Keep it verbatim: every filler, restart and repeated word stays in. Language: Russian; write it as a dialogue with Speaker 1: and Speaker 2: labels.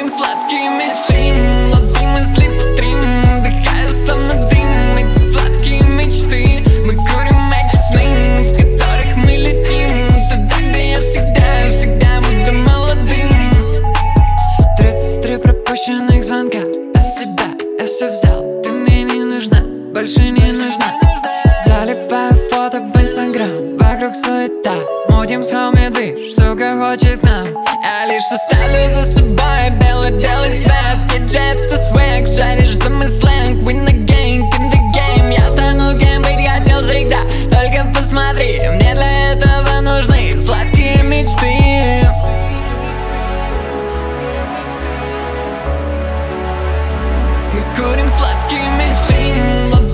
Speaker 1: курим сладкие мечты, ловим мысли в стрим, вдыхаю словно дым эти сладкие мечты. Мы курим эти сны, в которых мы летим туда, где я всегда, всегда буду молодым. Тридцать три пропущенных звонка от тебя, я все взял, ты мне не нужна, больше не нужна. Заливаю фото в инстаграм, вокруг суета, мутим с хоми движ, сука хочет нам. Я лишь оставлю за собой белый-белый свет, гаджеты свек, жаришь за мой сленг. We in the gang, in the game, я стану кем быть хотел всегда. Только посмотри, мне для этого нужны сладкие мечты. Мы курим сладкие мечты.